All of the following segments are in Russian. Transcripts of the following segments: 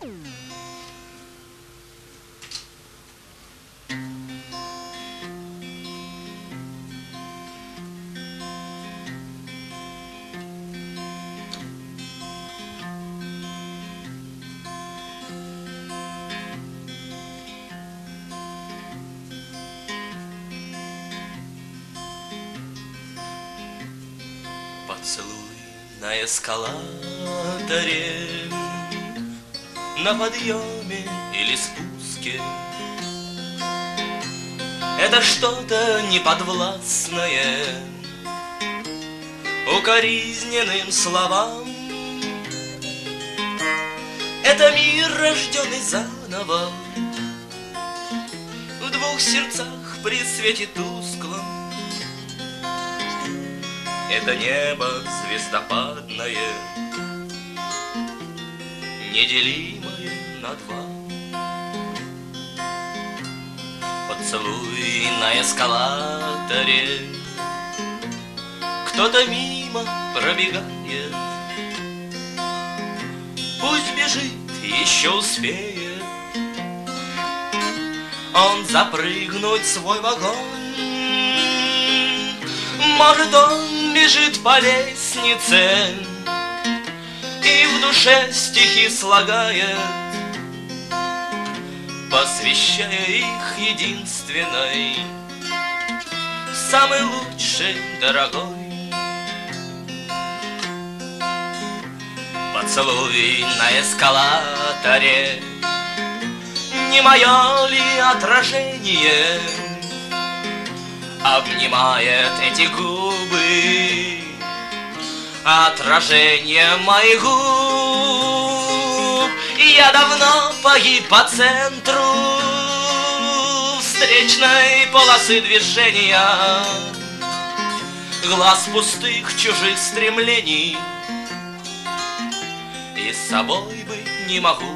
Поцелуй на эскалаторе, на подъеме или спуске. Это что-то неподвластное укоризненным словам. Это мир, рожденный заново в двух сердцах при свете тусклом. Это небо звездопадное, неделимое на два. Поцелуй на эскалаторе, кто-то мимо пробегает. Пусть бежит, еще успеет он запрыгнуть в свой вагон. Может, он бежит по лестнице и в душе стихи слагает, посвящая их единственной, самой лучшей, дорогой. Поцелуй на эскалаторе, не мое ли отражение обнимает эти губы, отражение моих губ. И я давно погиб по центру встречной полосы движения, глаз пустых чужих стремлений, и с собой быть не могу.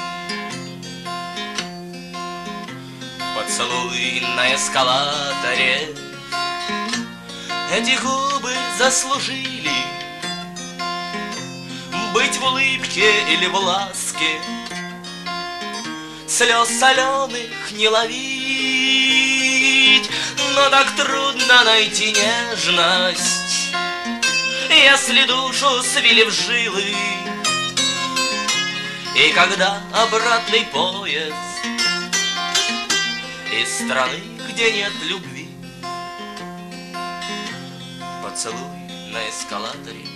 Поцелуй на эскалаторе, эти губы заслужили быть в улыбке или в ласке, слез соленых не ловить. Но так трудно найти нежность, если душу свили в жилы. И когда обратный поезд из страны, где нет любви, поцелуй на эскалаторе,